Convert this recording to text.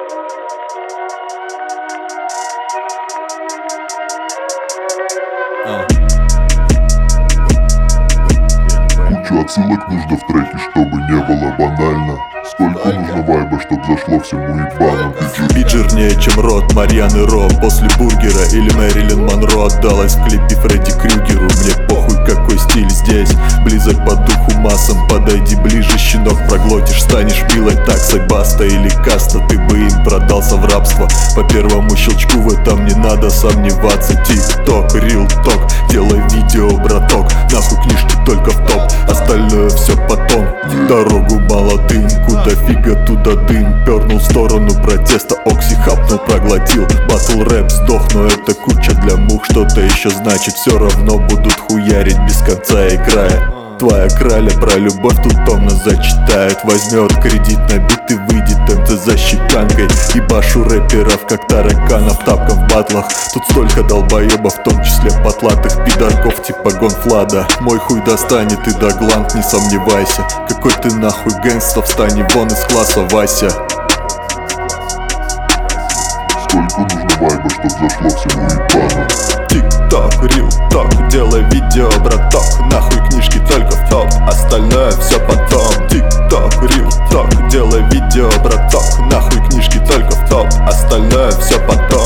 Кучу отсылок нужно в треке, чтобы не было банально. Сколько нужно вайба, чтоб зашло всему ебану. Бит жирнее, чем рот Марьяны Ро после бургера. Или Мэрилин Монро отдалась в клипе Фредди Крюгеру. Мне похуй, какой стиль здесь, близок по духу массам. Подойди ближе, щенок, проглотишь, станешь милой таксой. Баста или каста, ты бы им продался в рабство. По первому щелчку в этом не надо сомневаться. Тик-ток, рил-ток, делай видео, браток. Нахуй книжки только в топ, остальное все потом. Дорогу молодым, куда фига туда дым. Пернул в сторону протеста, окси хапнул, проглотил. Батл рэп сдох, но это куча для мух. Что-то еще значит, все равно будут хуярить без конца и края. Твоя краля про любовь тут томно зачитает. Возьмет кредит на бит и выйдет МТ за щеканкой. Ебашу рэперов, как тараканов, тапков в батлах. Тут столько долбоебов, в том числе потлатых пидорков типа Гонфлада. Мой хуй достанет и до гланд, не сомневайся. Какой ты нахуй гэнгста, встань вон из класса, Вася. Сколько нужно вайба, чтоб зашло всему ебану. Тик-ток, рил-ток, делай видео, браток. Нахуй книжки только в топ, остальное все потом. Тик-ток, рил-ток, делай видео, браток. Нахуй книжки только в топ, остальное все потом.